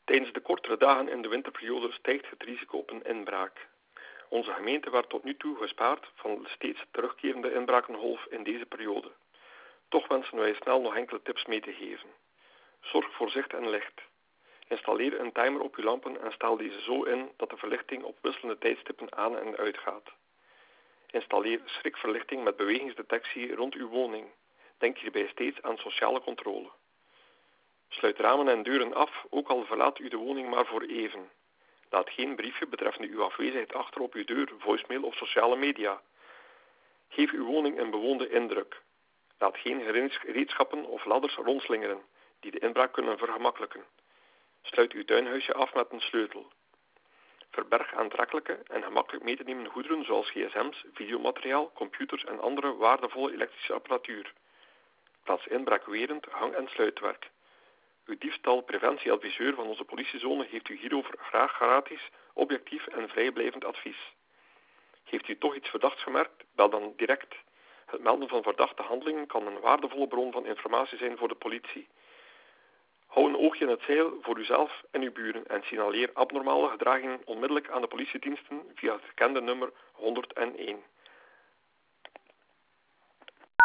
Tijdens de kortere dagen in de winterperiode stijgt het risico op een inbraak. Onze gemeente werd tot nu toe gespaard van de steeds terugkerende inbrakengolf in deze periode. Toch wensen wij snel nog enkele tips mee te geven. Zorg voor zicht en licht. Installeer een timer op uw lampen en stel deze zo in dat de verlichting op wisselende tijdstippen aan en uitgaat. Installeer schrikverlichting met bewegingsdetectie rond uw woning. Denk hierbij steeds aan sociale controle. Sluit ramen en deuren af, ook al verlaat u de woning maar voor even. Laat geen briefje betreffende uw afwezigheid achter op uw deur, voicemail of sociale media. Geef uw woning een bewoonde indruk. Laat geen gereedschappen of ladders rondslingeren, die de inbraak kunnen vergemakkelijken. Sluit uw tuinhuisje af met een sleutel. Verberg aantrekkelijke en gemakkelijk mee te nemen goederen zoals gsm's, videomateriaal, computers en andere waardevolle elektrische apparatuur. Plaats inbraakwerend hang- en sluitwerk. Uw diefstalpreventieadviseur van onze politiezone geeft u hierover graag gratis, objectief en vrijblijvend advies. Heeft u toch iets verdachts gemerkt? Bel dan direct. Het melden van verdachte handelingen kan een waardevolle bron van informatie zijn voor de politie. Hou een oogje in het zeil voor uzelf en uw buren en signaleer abnormale gedragingen onmiddellijk aan de politiediensten via het gekende nummer 101.